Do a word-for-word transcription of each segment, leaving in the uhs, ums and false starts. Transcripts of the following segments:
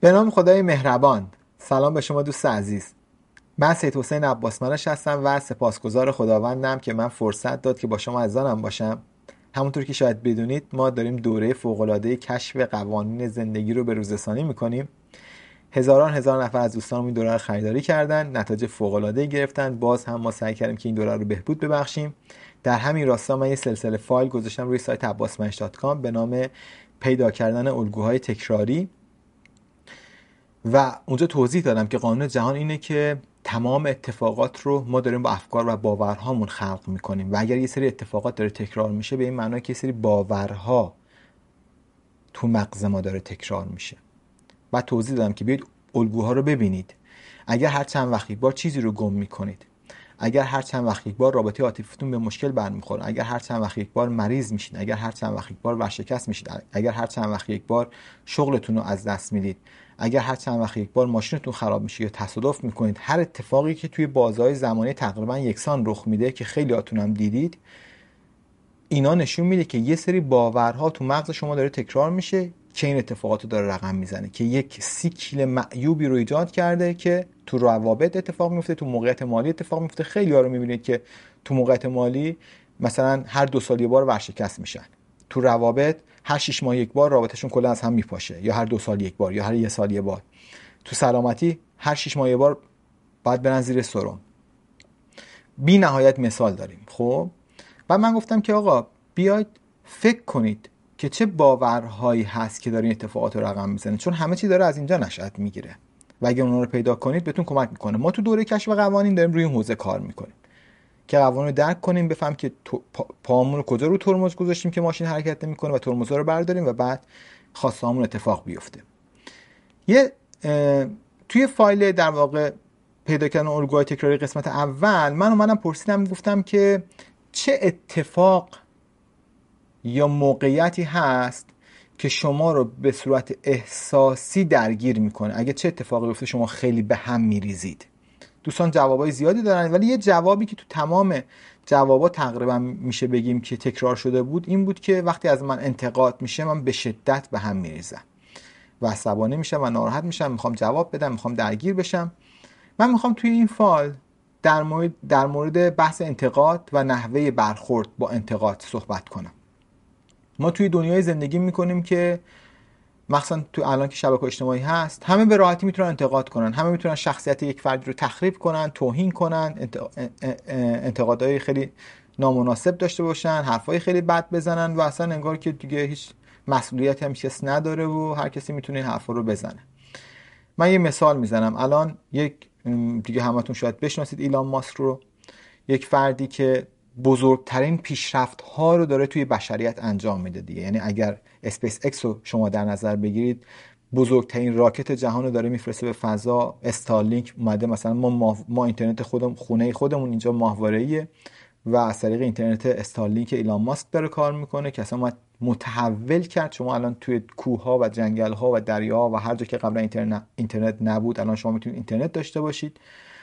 به نام خدای مهربان. سلام به شما دوست عزیز. من سید حسین عباسمنش هستم و سپاسگزار خداوندم که من فرصت داد که با شما عزیزانم باشم. همونطور که شاید بدونید ما داریم دوره فوق‌العاده کشف قوانین زندگی رو به روزرسانی میکنیم. هزاران هزار نفر از دوستانم این دوره رو خریداری کردن، نتایج فوق‌العاده‌ای گرفتن. باز هم ما سعی کردیم که این دوره رو بهبود ببخشیم. در همین راستا من یه سلسله فایل گذاشتم روی سایت عباسمنش دات کام به نام پیدا کردن الگوهای تکراری و اونجا توضیح دادم که قانون جهان اینه که تمام اتفاقات رو ما داریم با افکار و باورهامون خلق میکنیم و اگر یه سری اتفاقات داره تکرار میشه به این معنی که یه سری باورها تو مغز ما داره تکرار میشه. و توضیح دادم که بیاید الگوها رو ببینید. اگر هر چند وقت یک بار چیزی رو گم میکنید، اگر هر چند وقت یک بار رابطه عاطفیتون به مشکل برمیخوره، اگر هر چند وقت یک بار مریض میشید، اگر هر چند وقت یک بار ورشکست میشید، اگر هر چند وقت یک بار شغلتون رو از دست میدید، اگر هر چند وقت یک بار ماشینتون خراب میشه یا تصادف میکنید، هر اتفاقی که توی بازهای زمانی تقریبا یکسان رخ میده که خیلی هاتون هم دیدید، اینا نشون میده که یه سری باورها تو مغز شما داره تکرار میشه که این اتفاقات رو داره رقم میزنه، که یک سیکل معیوبی رو ایجاد کرده که تو روابط اتفاق میفته، تو موقعیت مالی اتفاق میفته. خیلی ها رو میبینید که تو موقعیت مالی مثلا هر دو سال یک بار ورشکست میشن، تو روابط هر شش ماه یک بار رابطشون کلا از هم میپاشه، یا هر دو سال یک بار یا هر یک سال یک بار. تو سلامتی هر شش ماه یک بار باید برن زیر سرم. بی نهایت مثال داریم. خب و من گفتم که آقا بیاید فکر کنید که چه باورهایی هست که داره این اتفاقات رو رقم میزنه، چون همه چی داره از اینجا نشأت میگیره و اگه اونها رو پیدا کنید بهتون کمک میکنه. ما تو دوره کشف قوانین داریم روی این حوزه کار میکنیم که قوانین رو درک کنیم، بفهم که پا، پامون رو کجا رو ترمز گذاشتیم که ماشین حرکت نمیکنه و ترمزها رو برداریم و بعد خواسته هامون اتفاق بیفته. یه توی فایل در واقع پیدا کردن الگوهای تکراری قسمت اول من اومدم پرسیدم، گفتم که چه اتفاق یا موقعیتی هست که شما رو به صورت احساسی درگیر میکنه. اگه چه اتفاقی بیفته شما خیلی به هم میریزید. دوستان جوابای زیادی دارن ولی یه جوابی که تو تمام جوابا تقریبا میشه بگیم که تکرار شده بود این بود که وقتی از من انتقاد میشه من به شدت به هم میریزم و عصبانی میشم و ناراحت میشم، میخوام جواب بدم، میخوام درگیر بشم. من میخوام توی این فایل در مورد در مورد بحث انتقاد و نحوه برخورد با انتقاد صحبت کنم. ما توی دنیای زندگی میکنیم که مثلا تو الان که شبکه اجتماعی هست همه به راحتی میتونن انتقاد کنن، همه میتونن شخصیت یک فرد رو تخریب کنن، توهین کنن، انتقادهای خیلی نامناسب داشته باشن، حرفای خیلی بد بزنن و اصلا انگار که دیگه هیچ مسئولیتی هم کس نداره و هر کسی میتونه این حرفا رو بزنه. من یه مثال میزنم. الان یک دیگه همتون شاید بشناسید ایلان ماسک رو، یک فردی که بزرگترین پیشرفت ها رو داره توی بشریت انجام میده دیگه. یعنی اگر اسپیس ایکس رو شما در نظر بگیرید، بزرگترین راکت جهان رو داره میفرسته به فضا. استارلینک اومده، مثلا ما ما اینترنت خودم خونه خودمون اینجا ماهواره‌ایه و از طریق اینترنت استارلینک ایلان ماسک داره کار میکنه که اصلا متحول کرد. شما الان توی کوه‌ها و جنگل‌ها و دریاها و هر جا که قبلا اینترنت اینترنت نبود الان شما میتونید اینترنت داشته باشید.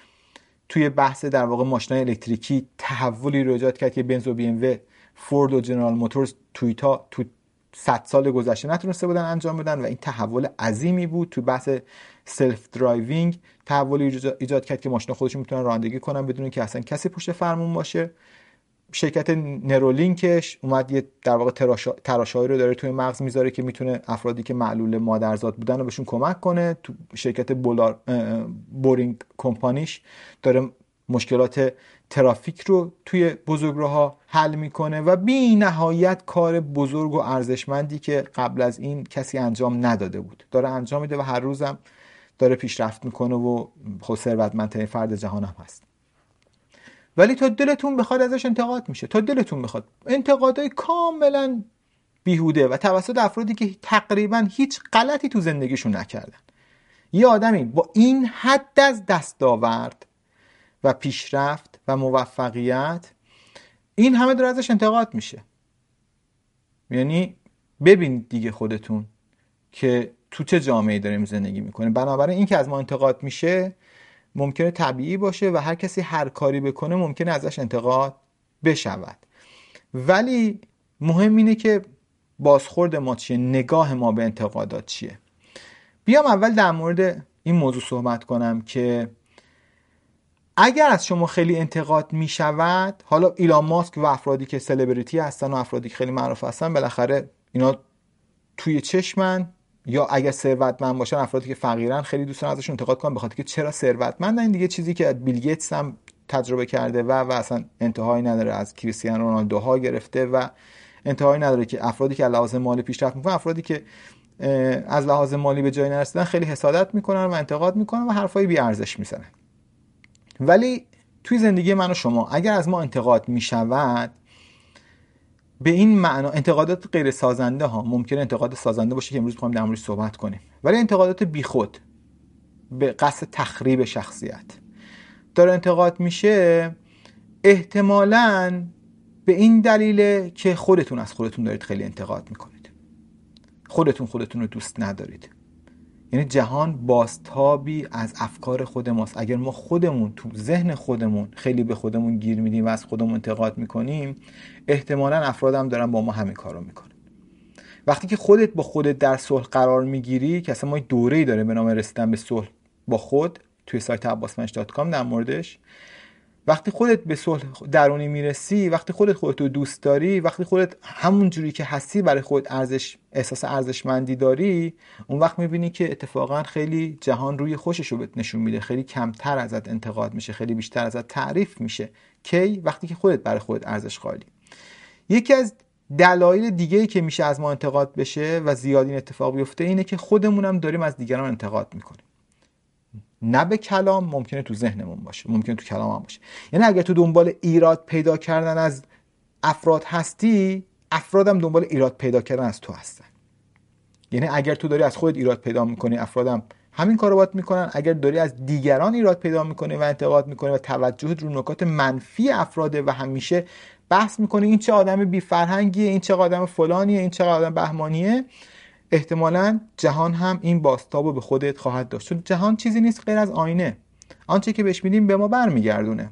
توی بحث در واقع ماشین‌های الکتریکی تحولی رو ایجاد کرد که بنز و بی ام و فورد و جنرال موتورز تویتا تو صد سال گذشته نتونسته بودن انجام بدن و این تحول عظیمی بود. تو بحث سلف درایوینگ تحولی ایجاد کرد که ماشینا خودشون میتونن رانندگی کنن بدون که اصلا کسی پشت فرمون باشه. شرکت نرولینکش اومد یه در واقع تراشه‌ای رو داره توی مغز میذاره که میتونه افرادی که معلول مادرزاد بودن رو بهشون کمک کنه. تو شرکت بولار بورینگ کمپانیش داره مشکلات ترافیک رو توی بزرگراه‌ها حل میکنه و بی نهایت کار بزرگ و ارزشمندی که قبل از این کسی انجام نداده بود داره انجام میده و هر روزم داره پیشرفت میکنه و خود ثروتمندترین فرد جهان هم هست. ولی تا دلتون بخواد ازش انتقاد میشه، تا دلتون بخواد. انتقادهای کاملا بیهوده و توسط افرادی که تقریبا هیچ غلطی تو زندگیشون نکردن. یه آدمی با این حد از دستاورد و پیشرفت و موفقیت این همه داره ازش انتقاد میشه. یعنی ببینید دیگه خودتون که تو چه جامعه‌ای داریم زندگی میکنیم. بنابراین این که از ما انتقاد میشه ممکنه طبیعی باشه و هر کسی هر کاری بکنه ممکنه ازش انتقاد بشود، ولی مهم اینه که بازخورد ما چیه، نگاه ما به انتقادات چیه. بیام اول در مورد این موضوع صحبت کنم که اگر از شما خیلی انتقاد می شود، حالا ایلان ماسک و افرادی که سلبریتی هستن و افرادی که خیلی معروف هستن بالاخره اینا توی چشمن، یا اگر ثروتمند باشن افرادی که فقیرن خیلی دوستان ازشون انتقاد کنن به خاطر که چرا ثروتمندن. این دیگه چیزی که بیل گیتس هم تجربه کرده و و اصلا انتهایی نداره، از کریستیانو رونالدو ها گرفته و انتهایی نداره که افرادی که از لحاظ مالی پیشرفت میکنن، افرادی که از لحاظ مالی به جای نرسیدن خیلی حسادت میکنن و انتقاد میکنن و حرفای بی ارزش میزنن. ولی توی زندگی من و شما اگر از ما انتقاد میشود، به این معنا انتقادات غیر سازنده ها، ممکنه انتقاد سازنده باشه که امروز می‌خوایم در موردش صحبت کنیم، ولی انتقادات بیخود به قصد تخریب شخصیت داره انتقاد میشه، احتمالاً به این دلیله که خودتون از خودتون دارید خیلی انتقاد میکنید، خودتون خودتون رو دوست ندارید. یعنی جهان بازتابی از افکار خود ماست. اگر ما خودمون تو ذهن خودمون خیلی به خودمون گیر میدیم و از خودمون انتقاد میکنیم، احتمالاً افراد هم دارن با ما همین کارو میکنن. وقتی که خودت با خودت در صلح قرار میگیری، که اصلا ما دوره‌ای داره به نام رسیدن به صلح با خود توی سایت عباس منش دات کام در موردش، وقتی خودت به صلح درونی میرسی، وقتی خودت خودت رو دوست داری، وقتی خودت همون جوری که هستی برای خودت ارزش احساس ارزشمندی داری، اون وقت میبینی که اتفاقا خیلی جهان روی خوشش رو بهت نشون میده، خیلی کمتر ازت انتقاد میشه، خیلی بیشتر ازت تعریف میشه. کی؟ وقتی که خودت برای خودت ارزش قائلی. یکی از دلایل دیگه‌ای که میشه از ما انتقاد بشه و زیاد این اتفاق بیفته اینه که خودمونم داریم از دیگران انتقاد میکنیم. نه به کلام، ممکنه تو ذهنمون باشه، ممکنه تو کلام هم باشه. یعنی اگر تو دنبال ایراد پیدا کردن از افراد هستی، افرادم دنبال ایراد پیدا کردن از تو هستن. یعنی اگر تو داری از خودت ایراد پیدا میکنی، افرادم همین کارو باید میکنن. اگر داری از دیگران ایراد پیدا میکنی و انتقاد میکنی و توجهت رو نکات منفی افراده و همیشه بحث میکنی این چه آدم بی فرهنگیه، این چه آدم فلانیه، این چه آدم بهمانیه، احتمالاً جهان هم این بازتابو به خودت خواهد داشت. چون جهان چیزی نیست غیر از آینه. آنچه که بهش میدیم به ما برمیگردونه.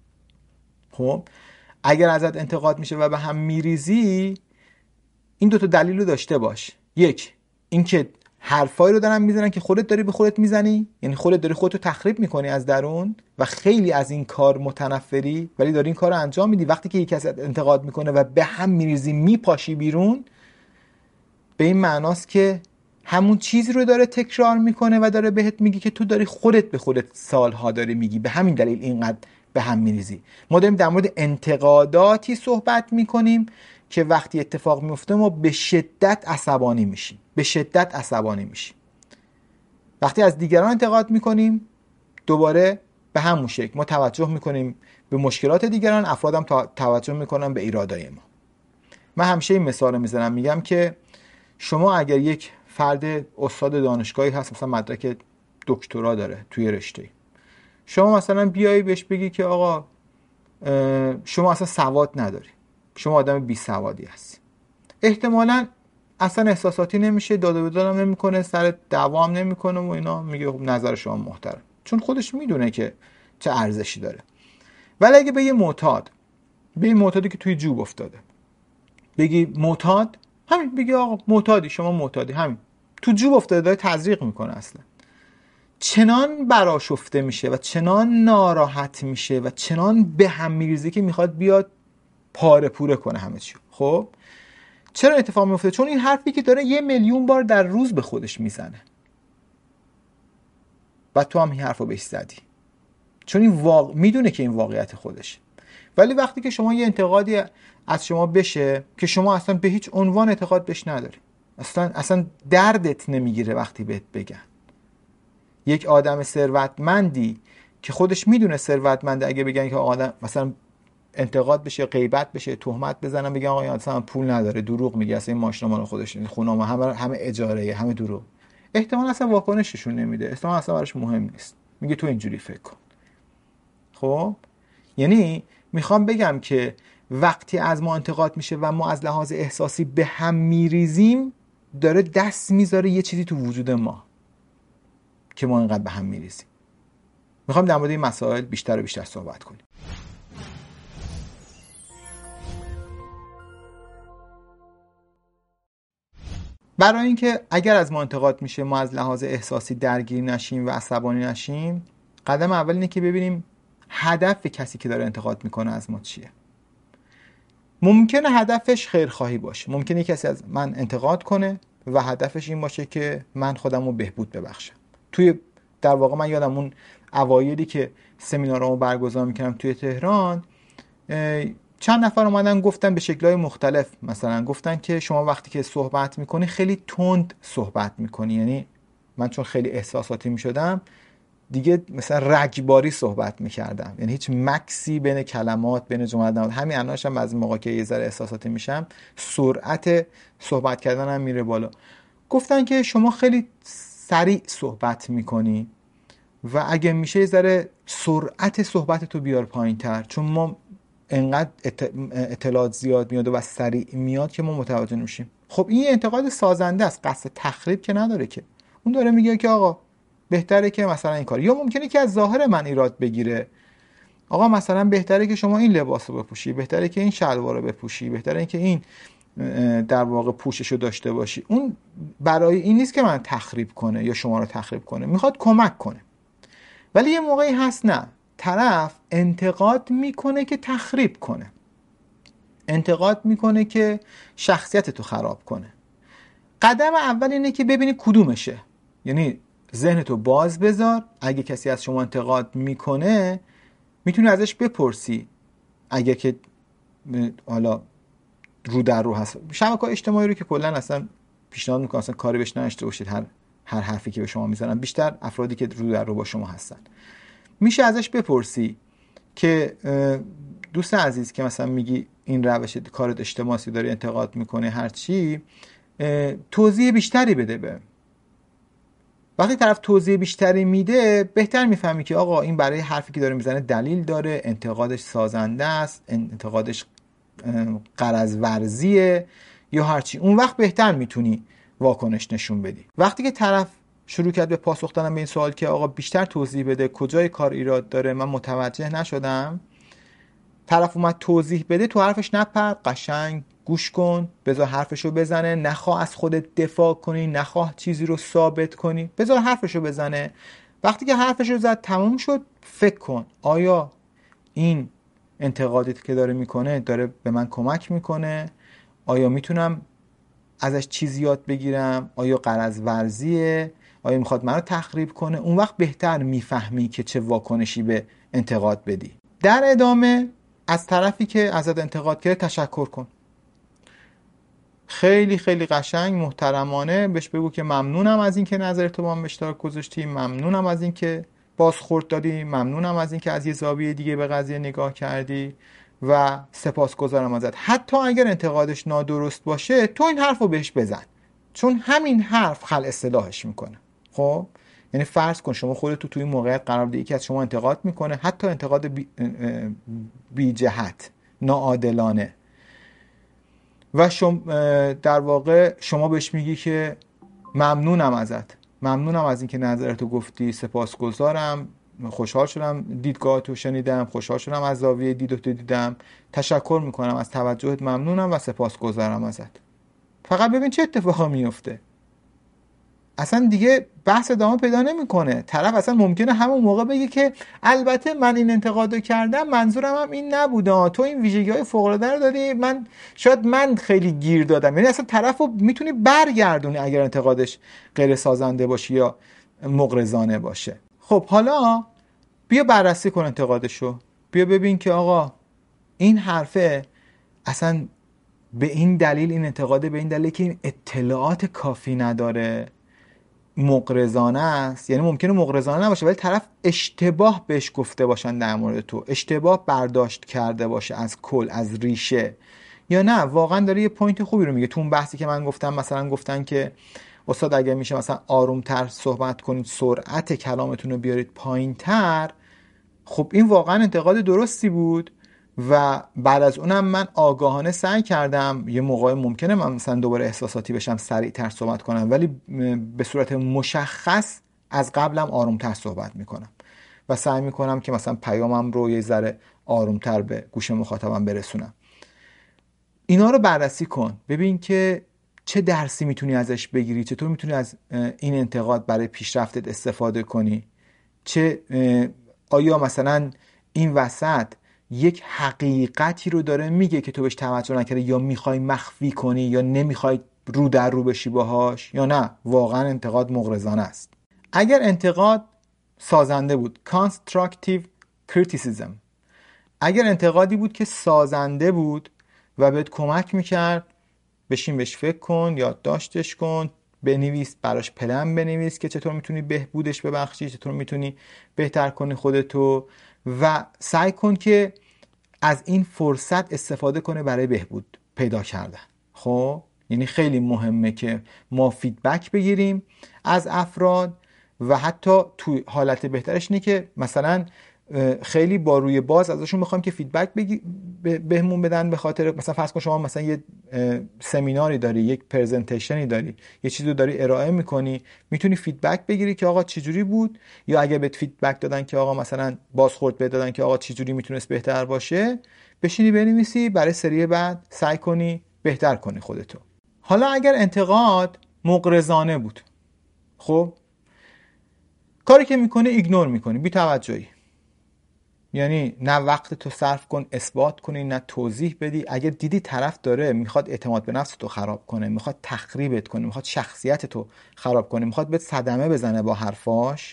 خب اگر ازت انتقاد میشه و به هم میریزی، این دوتا دلیل رو داشته باش. یک، اینکه حرفایی رو دارن میزنن که خودت داری به خودت میزنی، یعنی خودت داری خودتو تخریب میکنی از درون و خیلی از این کار متنفری، ولی داری این کار رو انجام میدی. وقتی که یک کسی انتقاد میکنه و به هم میریزی، میپاشی بیرون، به این معناست که همون چیزی رو داره تکرار میکنه و داره بهت میگی که تو داری خودت به خودت سالها داری میگی، به همین دلیل اینقدر به هم میریزی. ما داریم در مورد انتقاداتی صحبت میکنیم که وقتی اتفاق میفته ما به شدت عصبانی میشیم، به شدت عصبانی میشیم. وقتی از دیگران انتقاد میکنیم، دوباره به همون شکل ما توجه میکنیم به مشکلات دیگران، افرادم توجه میکنن به ایرادای ما. من همیشه این مثال میزنم، میگم که شما اگر یک فرد استاد دانشگاهی هست، مثلا مدرک دکترا داره توی رشته، شما مثلا بیایی بهش بگی که آقا شما اصلا سواد نداری، شما آدم بی سوادی هستی، احتمالاً اصلا احساساتی نمیشه، داد و بیداد هم نمیکنه، سر دعوا هم نمیکنه و اینا، میگه خب نظر شما محترم، چون خودش میدونه که چه ارزشی داره. ولی اگه به یه معتاد، به یه معتادی که توی جوب افتاده بگی معتاد، همین بگی آقا معتادی، شما معتادی، همین تو جوب افتاده، داره تزریق میکنه، اصلا چنان برآشفته میشه و چنان ناراحت میشه و چنان به هم میریزه که میخواد بیاد پاره پوره کنه همه چی. خب چرا اتفاق میفته؟ چون این حرفی که داره یه میلیون بار در روز به خودش میزنه و تو هم این حرفو بهش زدی، چون این واقع میدونه که این واقعیت خودشه. ولی وقتی که شما یه انتقادی از شما بشه که شما اصلا به هیچ عنوان اعتقاد بهش نداری، اصلا اصلا دردت نمیگیره وقتی بهت بگن، یک آدم ثروتمندی که خودش میدونه ثروتمنده، اگه بگن که آدم مثلا انتقاد بشه، غیبت بشه، تهمت بزنن، بگن آقا اصلا پول نداره، دروغ میگه، اصلا این ماشینا مال خودش نیست، خونه‌ها همه همه اجاره، همه دروغ، احتمال اصلا واکنششون نمیده، احتمال اصلا براش مهم نیست، میگه تو اینجوری فکر کن. خب یعنی میخوام بگم که وقتی از ما انتقاد میشه و ما از لحاظ احساسی به هم میریزیم، داره دست میذاره یه چیزی تو وجود ما که ما اینقدر به هم میریزیم. میخوام در مورد این مسائل بیشتر و بیشتر صحبت کنیم. برای اینکه اگر از ما انتقاد میشه ما از لحاظ احساسی درگیر نشیم و عصبانی نشیم، قدم اول اینه که ببینیم هدف کسی که داره انتقاد میکنه از ما چیه. ممکنه هدفش خیرخواهی باشه، ممکنه کسی از من انتقاد کنه و هدفش این باشه که من خودم رو بهبود ببخشم. توی در واقع من یادم اون اوایلی که سمینارامو برگزار میکردم توی تهران، چند نفر اومدن گفتن به شکل‌های مختلف، مثلا گفتن که شما وقتی که صحبت میکنی خیلی تند صحبت میکنی. یعنی من چون خیلی احساساتی میشدم دیگه مثلا رگباری صحبت میکردم، یعنی هیچ مکسی بین کلمات بین جملات نبود. همین الانش هم از موقع که یه ذره احساساتی میشم سرعت صحبت کردنم میره بالا. گفتن که شما خیلی سریع صحبت میکنی و اگه میشه یه ذره سرعت صحبتتو بیار پایین‌تر، چون ما انقدر اطلاعات زیاد میاد و سریع میاد که ما متوجه نمیشیم. خب این انتقاد سازنده است، قصد تخریب که نداره که. اون داره میگه که آقا بهتره که مثلا این کار، یا ممکنه که از ظاهر من ایراد بگیره، آقا مثلا بهتره که شما این لباس رو بپوشی، بهتره که این شلوار رو بپوشی، بهتره که این در واقع پوشش رو داشته باشی. اون برای این نیست که من تخریب کنه یا شما رو تخریب کنه، میخواد کمک کنه. ولی یه موقعی هست نه، طرف انتقاد میکنه که تخریب کنه، انتقاد میکنه که شخصیت تو خراب کنه. قدم اول اینه که ببینی کدومشه، یعنی ذهنتو باز بذار. اگه کسی از شما انتقاد میکنه میتونی ازش بپرسی، اگه که حالا رو در رو هست. شبکه‌های اجتماعی رو که کلا اصلا پیشنهاد میکنم اصلا کاری بهش نداشته باشید، هر هر حرفی که به شما میزنن، بیشتر افرادی که رو در رو با شما هستن، میشه ازش بپرسی که دوست عزیز که مثلا میگی این روش کارت اجتماعی داری انتقاد میکنه هر چی، توضیح بیشتری بده. به وقتی طرف توضیح بیشتری میده بهتر میفهمی که آقا این برای حرفی که داره میزنه دلیل داره، انتقادش سازنده است، انتقادش غرض ورزیه یا هرچی. اون وقت بهتر میتونی واکنش نشون بدی. وقتی که طرف شروع کرد به پاسخ دادن به این سوال که آقا بیشتر توضیح بده، کجای کار ایراد داره، من متوجه نشدم، طرف اومد توضیح بده، تو حرفش نپر، قشنگ گوش کن، بذار حرفشو بزنه، نخواه از خودت دفاع کنی، نخواه چیزی رو ثابت کنی، بذار حرفشو بزنه. وقتی که حرفشو زد تموم شد، فکر کن آیا این انتقادی که داره میکنه داره به من کمک میکنه؟ آیا میتونم ازش چیزی یاد بگیرم؟ آیا غرض ورزیه؟ آیا میخواد منو تخریب کنه؟ اون وقت بهتر میفهمی که چه واکنشی به انتقاد بدی. در ادامه از طرفی که ازت انتقاد کرده تشکر کن، خیلی خیلی قشنگ محترمانه بهش بگو که ممنونم از این که نظرتو با من به اشتراک گذاشتی، ممنونم از این که بازخورد دادی، ممنونم از این که از یه زاویه دیگه به قضیه نگاه کردی و سپاسگزارم ازت. حتی اگر انتقادش نادرست باشه تو این حرفو بهش بزن، چون همین حرف خلع اصطلاحش میکنه. خب یعنی فرض کن شما خودت تو توی موقعیت قرار بدی که از شما انتقاد میکنه، حتی انتقاد بی, بی جهت، ناعادلانه، و شما در واقع شما بهش میگی که ممنونم ازت، ممنونم از اینکه نظرتو گفتی، سپاسگزارم، خوشحال شدم دیدگاهتو شنیدم، خوشحال شدم از زاویه دیدتو دیدم، تشکر میکنم از توجهت، ممنونم و سپاسگزارم ازت. فقط ببین چه اتفاقی میفته. اصلا دیگه بحث ادامه پیدا نمیکنه. طرف اصلا ممکنه همون موقع بگه که البته من این انتقادو کردم، منظورم هم این نبوده، تو این ویژگی‌های فوق‌العاده رو داری، من شاید من خیلی گیر دادم. یعنی اصلا طرفو میتونی برگردونی اگر انتقادش غیر سازنده باشه یا مغرضانه باشه. خب حالا بیا بررسی کن انتقادشو، بیا ببین که آقا این حرفه اصلا به این دلیل، این انتقاده به این دلیل که این اطلاعات کافی نداره، مغرضانه است. یعنی ممکنه مغرضانه نباشه ولی طرف اشتباه بهش گفته باشن در مورد تو، اشتباه برداشت کرده باشه از کل، از ریشه، یا نه واقعا داره یه پوینت خوبی رو میگه. تو اون بحثی که من گفتم مثلا گفتن که استاد اگه میشه مثلا آرومتر صحبت کنید، سرعت کلامتون رو بیارید پایینتر. خب این واقعا انتقاد درستی بود و بعد از اونم من آگاهانه سعی کردم، یه موقع ممکنه من مثلا دوباره احساساتی بشم، سریعتر صحبت کنم، ولی به صورت مشخص از قبلم آرومتر صحبت میکنم و سعی میکنم که مثلا پیامم رو یه ذره آرومتر به گوش مخاطبم برسونم. اینا رو بررسی کن، ببین که چه درسی میتونی ازش بگیری، چطور میتونی از این انتقاد برای پیشرفتت استفاده کنی، چه آیا مثلا این وسط یک حقیقتی رو داره میگه که تو بهش توجه نکردی، یا میخوای مخفی کنی، یا نمیخوای رو در رو بشی باهاش، یا نه واقعا انتقاد مغرضانه است. اگر انتقاد سازنده بود، constructive criticism، اگر انتقادی بود که سازنده بود و بهت کمک میکرد، بشین بهش فکر کن، یادداشتش کن، بنویس، براش پلن بنویس که چطور میتونی بهبودش ببخشی، چطور میتونی بهتر کنی خودتو، و سعی کن که از این فرصت استفاده کنه برای بهبود پیدا کردن. خب یعنی خیلی مهمه که ما فیدبک بگیریم از افراد، و حتی تو حالت بهترش اینه که مثلا خیلی با روی باز ازشون بخوایم که فیدبک بگی بهمون بدن، به خاطر مثلا فرض کن شما مثلا یه سمیناری داری، یک پرزنتیشنی داری، یه چیزی رو داری ارائه میکنی، میتونی فیدبک بگیری که آقا چجوری بود، یا اگه بهت فیدبک دادن که آقا مثلا بازخورد بهت دادن که آقا چجوری میتونست بهتر باشه، بشینی بنویسی برای سری بعد سعی کنی بهتر کنی خودتو. حالا اگر انتقاد مغرضانه بود، خب کاری که میکنه ایگنور میکنی، بی توجهی، یعنی نه وقت تو صرف کن اثبات کنی، نه توضیح بدی. اگر دیدی طرف داره میخواد اعتماد به نفس تو خراب کنه، میخواد تخریبت کنه، میخواد شخصیت تو خراب کنه، میخواد بهت صدمه بزنه با حرفاش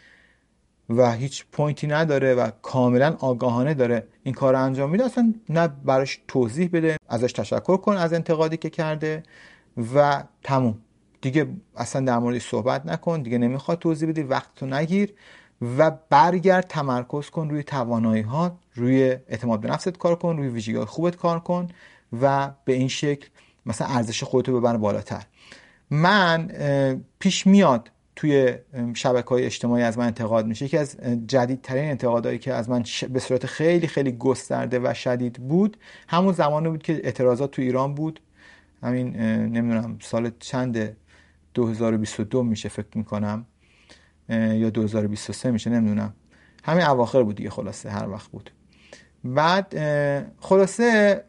و هیچ پوینتی نداره و کاملا آگاهانه داره این کار رو انجام میده، اصلا نه براش توضیح بده، ازش تشکر کن از انتقادی که کرده و تموم دیگه، اصلا در موردش صحبت نکن دیگه، نمیخواد توضیح بدی، وقتتو نگیر و برگرد تمرکز کن روی توانایی ها، روی اعتماد به نفست کار کن، روی ویژگی‌های خوبت کار کن و به این شکل مثلا ارزش خودتو ببر بالاتر. من پیش میاد توی شبکه‌های اجتماعی از من انتقاد میشه. یکی از جدیدترین انتقادایی که از من به صورت خیلی خیلی گسترده و شدید بود همون زمانی بود که اعتراضات تو ایران بود، همین نمیدونم سال چند دو هزار و بیست و دو میشه فکر میکنم یا دو هزار و بیست و سه میشه، نمیدونم، همین اواخر بود دیگه، خلاصه هر وقت بود. بعد خلاصه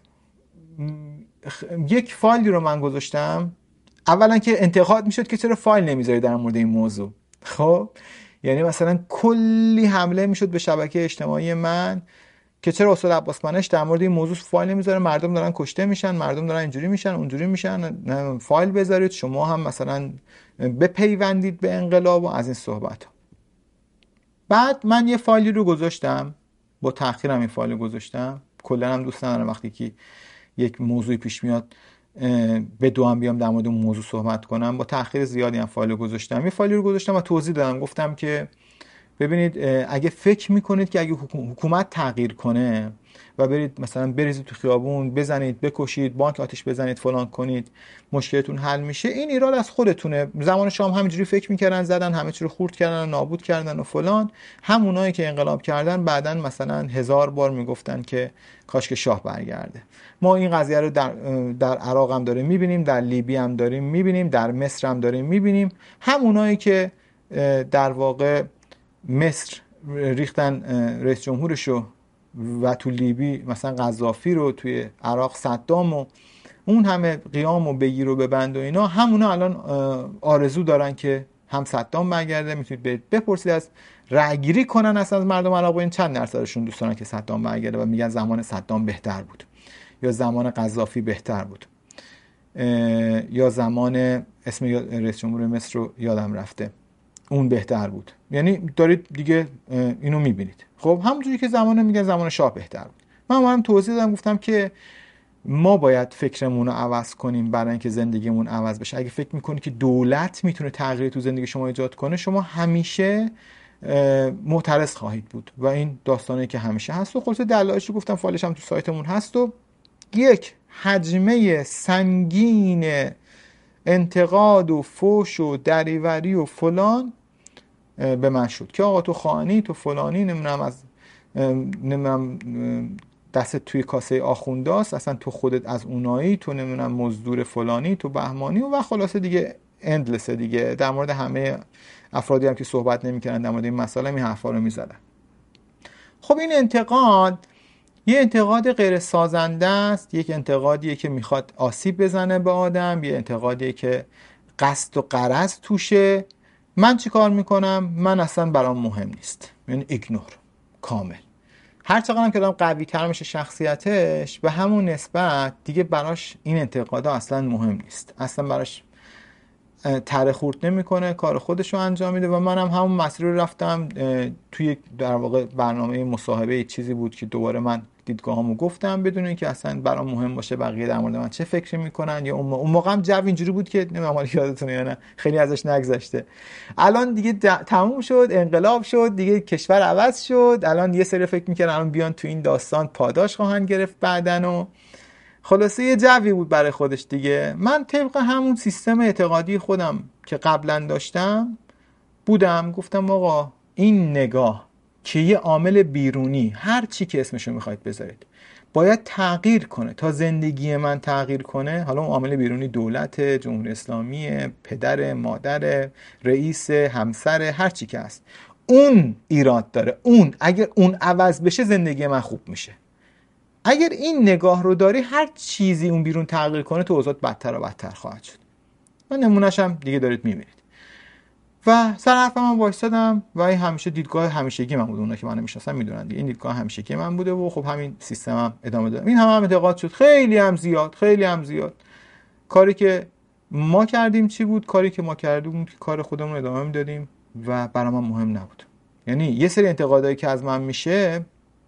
یک فایلی رو من گذاشتم، اولا که انتقاد میشد که چرا فایل نمیذاری در مورد این موضوع. خب یعنی مثلا کلی حمله میشد به شبکه اجتماعی من که چرا استاد عباس منش در مورد این موضوع فایل نمیذاره، مردم دارن کشته میشن، مردم دارن اینجوری میشن اونجوری میشن، فایل بذارید، شما هم مثلا بپیوندید به انقلاب و از این صحبت ها. بعد من یه فایلی رو گذاشتم، با تأخیرم این فایل رو گذاشتم، کلا هم دوست ندارم وقتی که یک موضوعی پیش میاد به دو هم بیام در مورد اون موضوع صحبت کنم، با تأخیر زیادی هم فایل رو گذاشتم. یه فایلی رو گذاشتم و توضیح دادم، گفتم که ببینید اگه فکر میکنید که اگه حکومت تغییر کنه و برید مثلا بریزید تو خیابون، بزنید، بکشید، بانک آتش بزنید، فلان کنید، مشکلتون حل میشه، این ایراد از خودتونه. زمان شام همینجوری فکر میکردن، زدن همه چی رو خورد کردن و نابود کردن و فلان. همونایی که انقلاب کردن بعدن مثلا هزار بار میگفتن که کاش که شاه برگرده. ما این قضیه رو در در عراق هم داریم میبینیم، در لیبی هم داریم میبینیم، در مصر هم داریم میبینیم. همونایی که در واقع مصر ریختن رئیس جمهورشو و تو لیبی مثلا قذافی رو، توی عراق صدام و اون همه قیام و بگیر و ببند و اینا، همونا الان آرزو دارن که هم صدام برگرده. میتونید بپرسید از رأیگیری کنن اصلا از مردم عراق، این چند درصدشون دوست دارن که صدام برگرده و میگن زمان صدام بهتر بود، یا زمان قذافی بهتر بود، یا زمان اسم رئیس جمهور مصر رو یادم رفته اون بهتر بود. یعنی دارید دیگه اینو میبینید. خب همونجوری که زمان میگن زمان شاه بهتر بود. من هم توضیح دادم، گفتم که ما باید فکرمون رو عوض کنیم برای اینکه زندگیمون عوض بشه. اگه فکر میکنید که دولت میتونه تغییر تو زندگی شما ایجاد کنه، شما همیشه معترض خواهید بود و این داستانی که همیشه هست. و خلاصه دلایلش رو گفتم، فایلش هم تو سایتمون هست. و یک حجمه سنگین انتقاد و فوش و دریوری و فلان به من شد که آقا تو خانی، تو فلانی، نمیدونم از نمیدونم دستت توی کاسه آخونداست، اصلا تو خودت از اونایی، تو نمیدونم مزدور فلانی، تو بهمانی و, و خلاصه دیگه اندلسه دیگه. در مورد همه افرادی هم که صحبت نمی‌کردن در مورد این مسئله این حرفا رو می‌زدن. خب این انتقاد یه انتقاد غیر سازنده است، یک انتقادیه که میخواد آسیب بزنه به آدم، یه انتقادیه که قصد و غرض توشه. من چی کار میکنم؟ من اصلا برام مهم نیست، یعنی ایگنور کامل. هر چقدر هم که آدم قوی تر میشه شخصیتش، به همون نسبت دیگه براش این انتقادا اصلا مهم نیست، اصلا براش تره خورد نمیکنه، کار خودشو انجام میده. و منم هم همون مسیر رو رفتم. توی در واقع برنامه مصاحبه چیزی بود که دوباره من دیدگاهامو گفتم بدون اینکه اصلا برام مهم باشه بقیه در مورد من چه فکری میکنن. یا اون موقع هم جو اینجوری بود که نمیدونم حالا یادتونه یا نه، خیلی ازش نگذشته. الان دیگه تموم شد، انقلاب شد، دیگه کشور عوض شد. الان یه سری فکر میکنن الان بیان تو این داستان پاداش خواهند گرفت بعدن و خلاصه یه جوی بود برای خودش دیگه. من طبق همون سیستم اعتقادی خودم که قبلا داشتم بودم. گفتم آقا این نگاه که یه عامل بیرونی، هر چی که اسمشو میخواید بذارید، باید تغییر کنه تا زندگی من تغییر کنه. حالا اون عامل بیرونی دولت، جمهوری اسلامی، پدر، مادر، رئیس، همسر، هر چی که هست، اون ایراد داره. اون اگر اون عوض بشه زندگی من خوب میشه. اگر این نگاه رو داری، هر چیزی اون بیرون تغییر کنه تو اوضاعت بدتر و بدتر خواهد شد. من نمونه‌ش هم دیگه دارید میبینید. و سر حرفم من وایسادم و این همیشه دیدگاه همیشگی من بود. اونا که منو میشناسن میدونن دیگه این دیدگاه همیشگی من بوده و خب همین سیستمم هم ادامه دادم. این هم, هم انتقاد شد، خیلی هم زیاد، خیلی هم زیاد. کاری که ما کردیم چی بود؟ کاری که ما کردیم که کار خودمون ادامه میدادیم و برام مهم نبود. یعنی یه سری انتقادایی که از من میشه،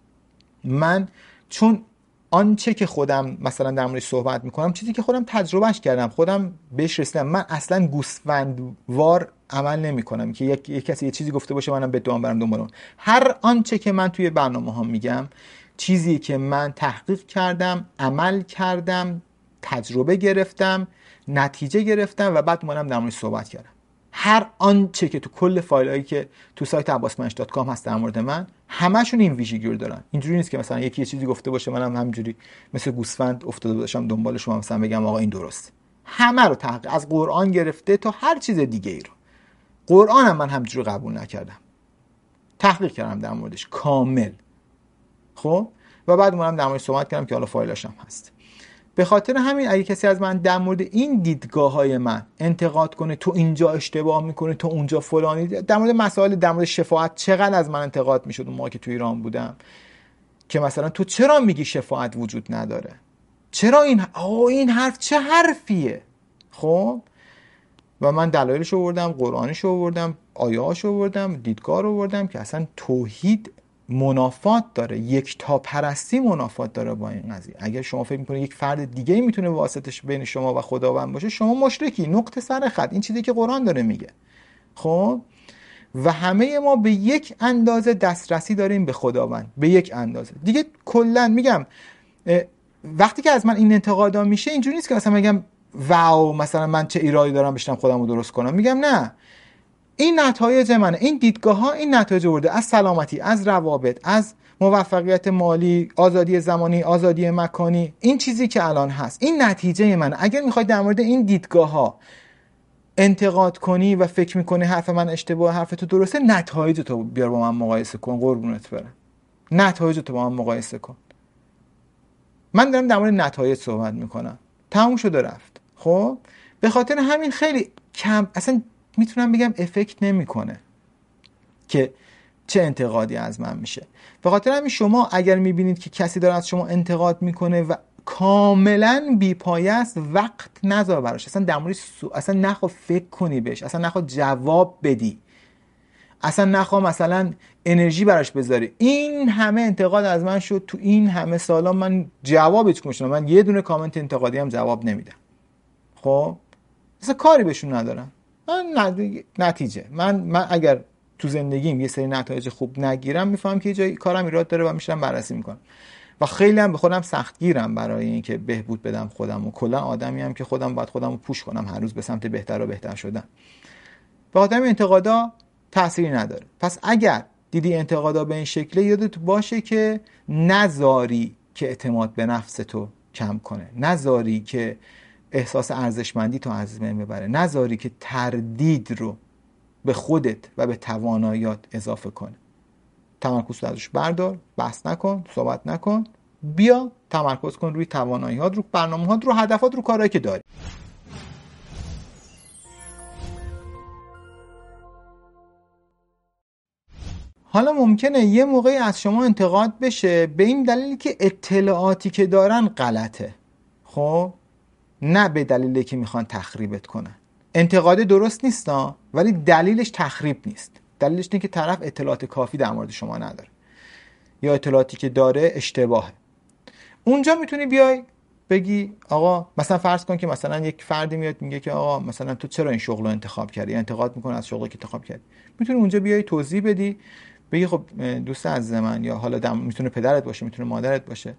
من چون آنچه که خودم مثلا در موردش صحبت میکنم، چیزی که خودم تجربهش کردم، خودم بهش رسیدم، من اصلا گوسفندوار عمل نمیکنم که یک, یک کسی یه چیزی گفته باشه منم به دوام برم دنبال اون. هر آنچه که من توی برنامه ها میگم، چیزی که من تحقیق کردم، عمل کردم، تجربه گرفتم، نتیجه گرفتم و بعد منم در موردش صحبت کردم. هر آنچه که تو کل فایلایی که تو سایت عباس منش دات کام هست در مورد من، همشون این ویژگی رو دارن. اینجوری نیست که مثلا یکی یه چیزی گفته باشه منم همینجوری مثل گوسفند افتاده باشم دنبالش و مثلا بگم آقا این درست. همه رو تحقیق، از قرآن گرفته تا هر چیز دیگه ای رو. قرآن هم من همینجوری قبول نکردم، تحقیق کردم در موردش کامل. خب و بعد منم در موردش صحبت کردم که حالا فایلش هم هست. به خاطر همین اگه کسی از من در مورد این دیدگاه‌های من انتقاد کنه، تو اینجا اشتباه میکنه، تو اونجا فلانی، در مورد مسائل در مورد شفاعت چقدر از من انتقاد میشد اون موقع که تو ایران بودم که مثلا تو چرا میگی شفاعت وجود نداره؟ چرا این آه این حرف چه حرفیه؟ خب و من دلایلش آوردم، قرآنش آوردم، آیه‌اش آوردم، دیدگاه رو آوردم که اصلا توحید منافات داره، یک تا پرستی منافات داره با این قضیه. اگر شما فکر میکنید یک فرد دیگه میتونه واسطش بین شما و خداوند باشه، شما مشرکی، نقطه سر خط. این چیزی که قرآن داره میگه. خب و همه ما به یک اندازه دسترسی داریم به خداوند، به یک اندازه دیگه. کلا میگم وقتی که از من این انتقادا میشه، اینجوری نیست که مثلا میگم واو مثلا من چه ایرادی دارم بشنم خودم رو درست کنم. میگم نه، این نتایج منه، این دیدگاه ها این نتایج آورده، از سلامتی، از روابط، از موفقیت مالی، آزادی زمانی، آزادی مکانی، این چیزی که الان هست این نتیجه منه. اگر میخواید در مورد این دیدگاه ها انتقاد کنی و فکر میکنی حرف من اشتباه، حرف تو درسته، نتایج تو بیار با من مقایسه کن، قربونت برم. نتایج تو با من مقایسه کن. من دارم در مورد نتایج صحبت میکنم، تموم شده رفت. خب به خاطر همین خیلی کم اصلا میتونم بگم افکت نمیکنه که چه انتقادی از من میشه. به خاطر همین شما اگر میبینید که کسی داره از شما انتقاد میکنه و کاملا بی‌پایه است، وقت نذار براش، اصلا در موردش سو... اصلا نخوا فکر کنی بهش، اصلا نخوا جواب بدی، اصلا نخوا مثلا انرژی براش بذاری. این همه انتقاد از من شد تو این همه سالا، من جوابش کنم، من یه دونه کامنت انتقادی هم جواب نمیدم. خب اصلا کاری بهشون ندارم. من نتیجه من من اگر تو زندگیم یه سری نتایج خوب نگیرم، میفهم که جای کارم ایراد داره و میشم بررسی میکنم و خیلی هم به خودم سختگیرم برای اینکه بهبود بدم خودم و کلا آدمی هم که خودم باید خودم رو پوش کنم هر روز به سمت بهتر و بهتر شدن. به خاطر این انتقادا تأثیری نداره. پس اگر دیدی انتقادا به این شکله، یادت باشه که نذاری که اعتماد به نفس تو کم کنه، نذاری که احساس ارزشمندی تو از بین ببره، نذاری که تردید رو به خودت و به تواناییات اضافه کنه. تمرکز رو ازش بردار، بحث نکن، صحبت نکن، بیا تمرکز کن روی توانایی‌هات، رو برنامه‌هات، رو هدفات، رو کارهایی که داری. حالا ممکنه یه موقعی از شما انتقاد بشه به این دلیلی که اطلاعاتی که دارن غلطه، خب نه به دلیلی که میخوان تخریبت کنن. انتقاد درست نیستا، ولی دلیلش تخریب نیست. دلیلش اینه که طرف اطلاعات کافی در مورد شما نداره یا اطلاعاتی که داره اشتباهه. اونجا میتونی بیای بگی آقا مثلا فرض کن که مثلا یک فردی میاد میگه که آقا مثلا تو چرا این شغل رو انتخاب کردی، یا انتقاد میکنه از شغلی که انتخاب کردی. میتونی اونجا بیای توضیح بدی، بگی خب دوست عزیز من، یا حالا دم میتونه پدرت باشه، میتونه مادرت باشه،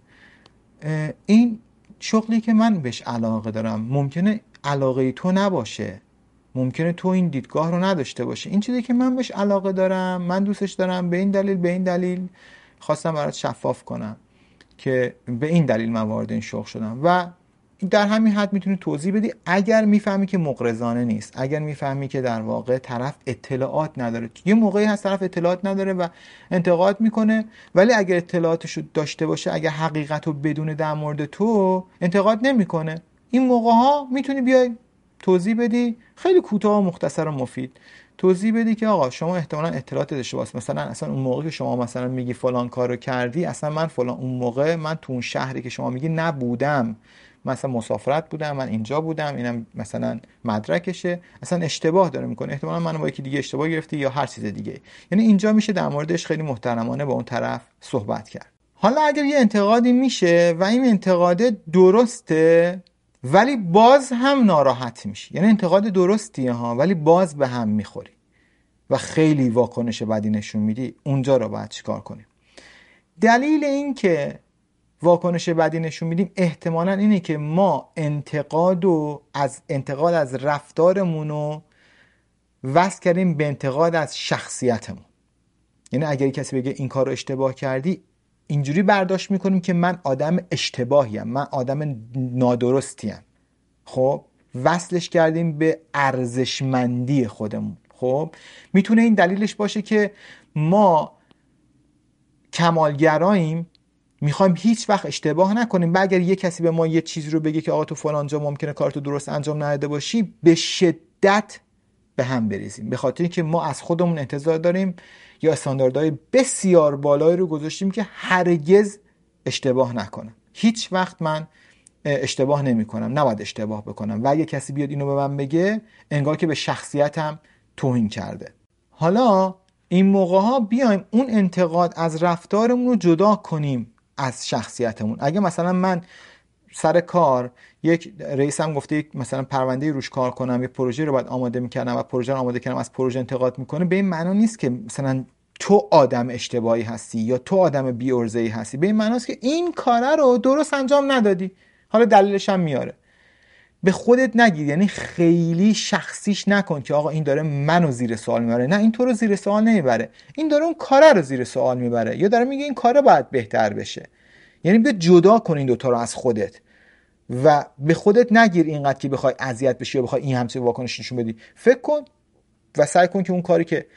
این شغلی که من بهش علاقه دارم ممکنه علاقه تو نباشه، ممکنه تو این دیدگاه رو نداشته باشه. این چیزی که من بهش علاقه دارم، من دوستش دارم، به این دلیل به این دلیل خواستم برات شفاف کنم که به این دلیل من وارد این شغل شدم. و در همین حد میتونی توضیح بدی اگر میفهمی که مغرضانه نیست، اگر میفهمی که در واقع طرف اطلاعات نداره. یه موقعی هست طرف اطلاعات نداره و انتقاد میکنه، ولی اگر اطلاعاتشو داشته باشه، اگر حقیقتو بدونه در مورد تو، انتقاد نمیکنه. این موقع ها میتونی بیای توضیح بدی، خیلی کوتاه و مختصر و مفید توضیح بدی که آقا شما احتمالاً اطلاعات اشتباهه. مثلا اصلا اون موقعی که شما مثلا میگی فلان کارو کردی، اصلا من فلان اون موقع من تو اون شهری که شما میگی نبودم، مثلا مسافرت بودم، من اینجا بودم، اینم مثلا مدرکشه، اصلا اشتباه داره میکنه، احتمالاً منو با یکی دیگه اشتباه گرفتی یا هر چیز دیگه. یعنی اینجا میشه در موردش خیلی محترمانه با اون طرف صحبت کرد. حالا اگر یه انتقادی میشه و این انتقاد درسته ولی باز هم ناراحت میشی، یعنی انتقاد درستیه ها ولی باز به هم میخوری و خیلی واکنش بدی نشون میدی، اونجا رو باید چیکار کنیم؟ دلیل این که واکنش بدی نشون میدیم احتمالاً اینه که ما انتقاد و از انتقاد از رفتارمون رو وصل کردیم به انتقاد از شخصیتمون. یعنی اگر کسی بگه این کار رو اشتباه کردی، اینجوری برداشت میکنیم که من آدم اشتباهیم، من آدم نادرستیم. خب وصلش کردیم به ارزشمندی خودمون. خب میتونه این دلیلش باشه که ما کمالگراییم، میخوایم هیچ وقت اشتباه نکنیم و اگر یه کسی به ما یه چیز رو بگه که آقا تو فلان جا ممکنه کارتو درست انجام نداده باشی، به شدت به هم بریزیم، به خاطر اینکه ما از خودمون انتظار داریم یا استانداردهای بسیار بالایی رو گذاشتیم که هرگز اشتباه نکنم. هیچ وقت من اشتباه نمی کنم، نباید اشتباه بکنم و اگه کسی بیاد اینو به من بگه انگار که به شخصیتم توهین کرده. حالا این موقع ها بیایم اون انتقاد از رفتارمون رو جدا کنیم از شخصیتمون. اگه مثلا من سر کار یک رئیسم گفته یک مثلا پرونده روش کار کنم، یه پروژه رو باید آماده میکردم و پروژه رو آماده کردم، از پروژه انتقاد میکنه، به این معنا نیست که مثلا تو آدم اشتباهی هستی یا تو آدم بی ارزه‌ای هستی. به این معناست که این کاره رو درست انجام ندادی، حالا دلیلش هم میاره. به خودت نگیر، یعنی خیلی شخصیش نکن که آقا این داره منو زیر سوال میبره. نه، این تو رو زیر سوال نمیبره، این داره اون کاره رو زیر سوال میبره یا داره میگه این کاره باید بهتر بشه. یعنی به جدا کن این دوتا رو از خودت و به خودت نگیر اینقدر که بخوای اذیت بشی یا بخوای این همچین واکنش نشون بدی. فکر کن و سعی کن که اون کاری که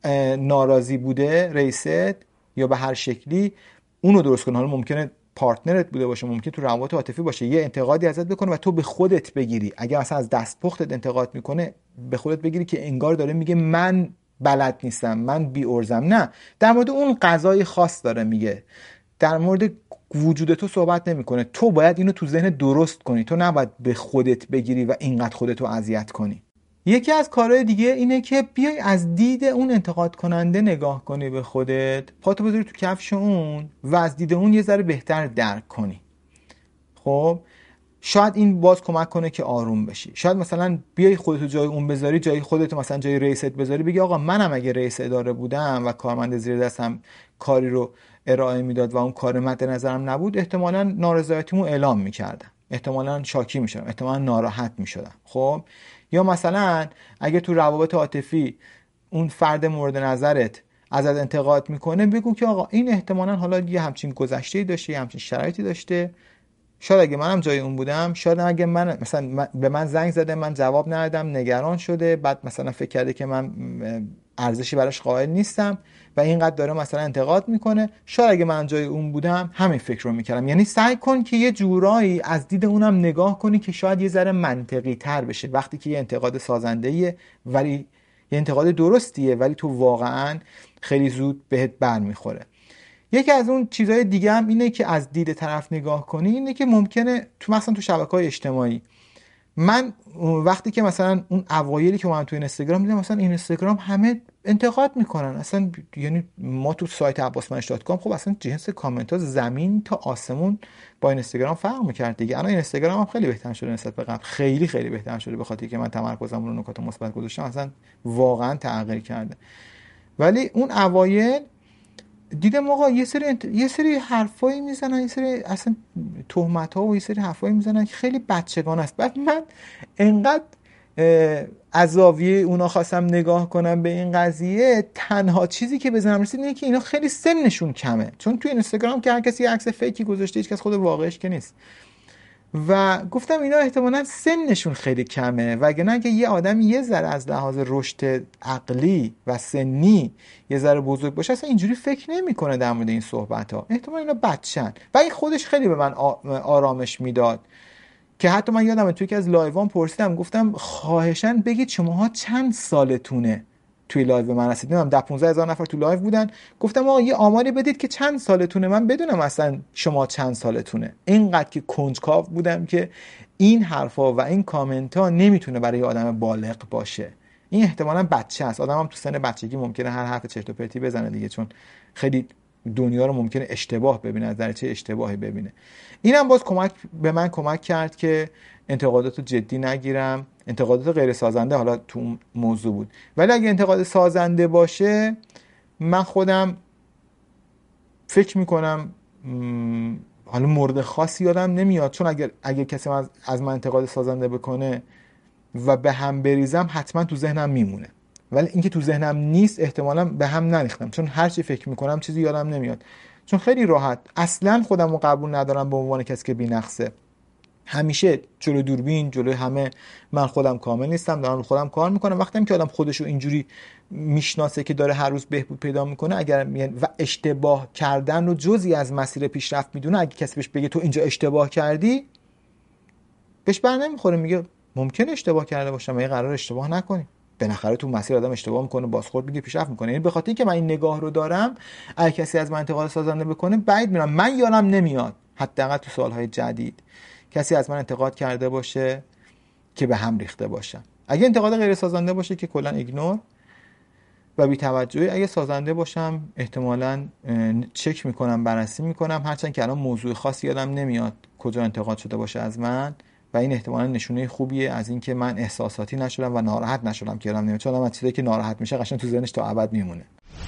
ناراضی بوده رئیست یا به هر شکلی اونو درست کن. حالا ممکنه پارتنرت بوده باشه، ممکنه تو روابط عاطفی باشه، یه انتقادی ازت بکنه و تو به خودت بگیری، اگه مثلا از دستپختت انتقاد میکنه به خودت بگیری که انگار داره میگه من بلد نیستم، من بی ارزم. نه، در مورد اون قضای خاص داره میگه، در مورد وجود تو صحبت نمیکنه. تو باید اینو تو ذهن درست کنی، تو نباید به خودت بگیری و اینقدر خودتو اذیت کنی. یکی از کارهای دیگه اینه که بیای از دید اون انتقاد کننده نگاه کنی به خودت، پاتو بذاری تو کفش اون و از دید اون یه ذره بهتر درک کنی. خب شاید این باز کمک کنه که آروم بشی. شاید مثلا بیای خودتو جای اون بذاری، جای خودتو مثلا جای رئیست بذاری، بگی آقا منم اگه رئیس اداره بودم و کارمند زیر دستم کاری رو ارائه میداد و اون کار مد نظرم نبود، احتمالاً نارضایتیمو اعلام میکردم، احتمالاً شاکی میشدم، احتمالاً ناراحت میشدم. خب یا مثلا اگه تو روابط عاطفی اون فرد مورد نظرت ازت انتقاد میکنه، بگو که آقا این احتمالاً حالا یه همچین گذشته‌ای داشته، یه همچین شرایطی داشته، شاید اگه منم جای اون بودم، شاید اگه من مثلا به من زنگ زده من جواب ندادم، نگران شده، بعد مثلا فکر کرده که من ارزشی براش قائل نیستم و اینقدر داره مثلا انتقاد میکنه، شاید اگه من جای اون بودم همین فکر رو میکردم. یعنی سعی کن که یه جورایی از دید اونم نگاه کنی که شاید یه ذره منطقی تر بشه وقتی که یه انتقاد سازنده‌ایه ولی یه انتقاد درستیه ولی تو واقعا خیلی زود بهت برمیخوره. یکی از اون چیزهای دیگه هم اینه که از دید طرف نگاه کنی، اینه که ممکنه تو مثلا تو شبکه‌های اجتماعی، من وقتی که مثلا اون اوایلی که من تو اینستاگرام دیدم، مثلا اینستاگرام همه انتقاد میکنن اصلا، یعنی ما تو سایت عباس منش دات کام خب اصلا جنس کامنت ها زمین تا آسمون با اینستاگرام فرق میکرد دیگه. الان اینستاگرام هم خیلی بهتر شده نسبت به قبل، خیلی خیلی بهتر شده به خاطر که من تمرکزم رو نکات مثبت گذاشتم، اصلا واقعا تغییر کرده. ولی اون اوایل دیدم آقا یه سری انت... یه سری حرفایی میزنن، یه سری اصلا تهمت‌ها و یه سری حرفایی میزنن که خیلی بچگانه است. بعد من انقدر از زاویه اونا خواستم نگاه کنم به این قضیه، تنها چیزی که بزنم رسید اینه که اینا خیلی سنشون کمه، چون توی اینستاگرام که هر کسی یه عکس فیکی گذاشته هیچ کس خود واقعیش که نیست، و گفتم اینا احتمالاً سنشون خیلی کمه، وگرنه اگه یه آدم یه ذره از لحاظ رشد عقلی و سنی یه ذره بزرگ باشه اصلا اینجوری فکر نمیکنه در مورد این صحبت ها. احتمالاً اینا بچن و این خودش خیلی به من آرامش میداد که حتی من یادمه توی یکی از لایوام پرسیدم، گفتم خواهشاً بگید شماها چند سالتونه. توی لایو من رسید نمیدونم ده پانزده هزار نفر تو لایو بودن، گفتم آقا یه آماری بدید که چند سالتونه من بدونم اصلا شما چند سالتونه. اینقدر که کنجکاو بودم که این حرفا و این کامنت ها نمیتونه برای آدم بالغ باشه، این احتمالاً بچه است. آدم هم تو سن بچگی ممکنه هر حرف چرت و پرتی بزنه دیگه، چون خیلی دنیا رو ممکنه اشتباه ببینه، از درجه اشتباهی ببینه. اینم باز کمک به من کمک کرد که انتقادات رو جدی نگیرم. انتقادات غیر سازنده حالا تو موضوع بود، ولی اگه انتقاد سازنده باشه من خودم فکر میکنم حالا مورد خاصی یادم نمیاد، چون اگر اگه کسی از, از من انتقاد سازنده بکنه و به هم بریزم حتما تو ذهنم میمونه، ولی اینکه تو ذهنم نیست احتمالاً به هم نریختم، چون هر چی فکر میکنم چیزی یادم نمیاد، چون خیلی راحت اصلا خودم رو قبول ندارم به عنوان کسی که بی‌نقصه. همیشه جلو دوربین جلو همه من خودم کامل نیستم، دارم رو خودم کار میکنم. وقتی که آدم خودشو اینجوری میشناسه که داره هر روز بهبود پیدا میکنه، اگر و اشتباه کردن رو جزئی از مسیر پیشرفت میدونه، اگه کسی بهش بگه تو اینجا اشتباه کردی بهش بر نمیخوره، میگه ممکن اشتباه کرده باشم مگه قرار اشتباه نکنی؟ بالاخره تو مسیر آدم اشتباه میکنه بازخورد میگه پیشرفت میکنه. یعنی به خاطر اینکه من این نگاه رو دارم، اگه کسی از من انتقاد سازنده بکنه بعید میرم، من یادم نمیاد حداقل تو سالهای جدید کسی از من انتقاد کرده باشه که به هم ریخته باشم. اگه انتقاد غیر سازنده باشه که کلا ایگنور و بی‌توجهی، اگه سازنده باشم احتمالاً چک میکنم، بررسی میکنم، هرچند که الان موضوع خاصی یادم نمیاد کجا انتقاد شده باشه از من، و این احتمالاً نشونه خوبیه از اینکه من احساساتی نشدم و ناراحت نشدم که یادم نمیاد، چون من چیزایی که ناراحت میشه قشنگ تو ذهنش تا ابد میمونه.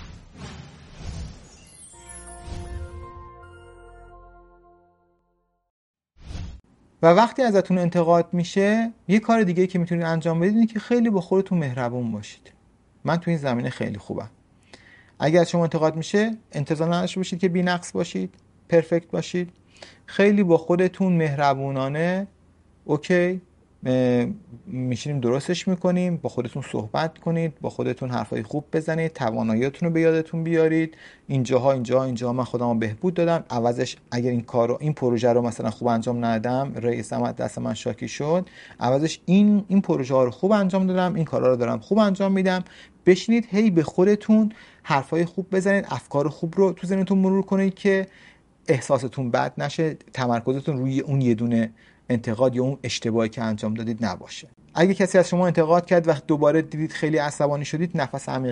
و وقتی ازتون انتقاد میشه یه کار دیگه که میتونید انجام بدید اینه که خیلی با خودتون مهربون باشید. من تو این زمینه خیلی خوبم. اگر از شما انتقاد میشه انتظار نداشته باشید که بی‌نقص باشید، پرفکت باشید. خیلی با خودتون مهربونانه اوکی میشینیم درستش میکنیم، با خودتون صحبت کنید، با خودتون حرفای خوب بزنید، تواناییاتون رو به یادتون بیارید، اینجاها اینجاها اینجاها من خودمو بهبود دادم، عوضش اگر این کارو این پروژه رو مثلا خوب انجام ندادم رئیسم دست من شاکی شد، عوضش این این پروژه ها رو خوب انجام دادم، این کارا رو دارم خوب انجام میدم. بشینید هی به خودتون حرفای خوب بزنید، افکار خوب رو تو ذهنتون مرور کنید که احساستون بد نشه، تمرکزتون روی اون یه دونه انتقاد یا اون اشتباهی که انجام دادید نباشه. اگه کسی از شما انتقاد کرد و دوباره دیدید خیلی عصبانی شدید، نفس عمیق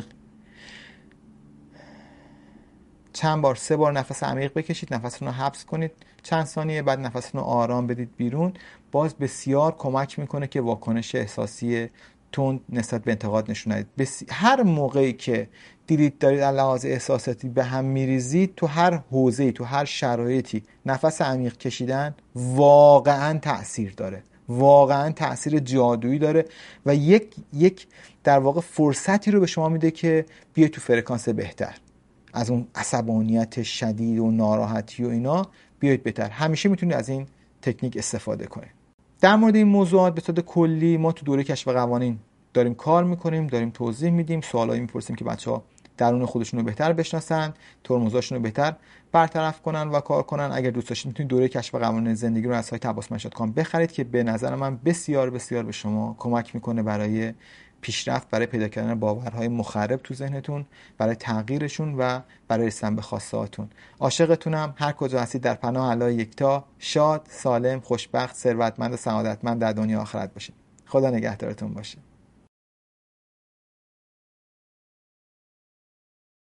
چند بار سه بار نفس عمیق بکشید، نفستون رو حبس کنید چند ثانیه، بعد نفستون رو آرام بدید بیرون. باز بسیار کمک میکنه که واکنش احساسی تون نسبت به انتقاد نشون ندید. بس... هر موقعی که دیدید دارید از لحاظ احساساتی به هم میریزید، تو هر حوزه‌ای تو هر شرایطی نفس عمیق کشیدن واقعا تأثیر داره، واقعا تأثیر جادویی داره و یک یک در واقع فرصتی رو به شما میده که بیاید تو فرکانس بهتر، از اون عصبانیت شدید و ناراحتی و اینا بیاید بهتر. همیشه میتونید از این تکنیک استفاده کنید. در مورد این موضوعات به صورت کلی ما تو دوره کشف قوانین داریم کار میکنیم، داریم توضیح میدیم، سوالایی میپرسیم که بچه‌ها درون خودشون رو بهتر بشناسن، ترمزاشون رو بهتر برطرف کنن و کار کنن. اگر دوست داشتید میتونید دوره کشف قوانین زندگی رو از سایت عباس مشهد دات کام بخرید که به نظر من بسیار بسیار به شما کمک میکنه برای پیشرفت، برای پیدا کردن باورهای مخرب تو ذهنتون، برای تغییرشون و برای رسیدن به خواسته هاتون. عاشقتونم. هر کجا هستید در پناه الله یکتا شاد، سالم، خوشبخت، ثروتمند و سعادتمند در دنیا آخرت باشید. خدا نگهدارتون باشه.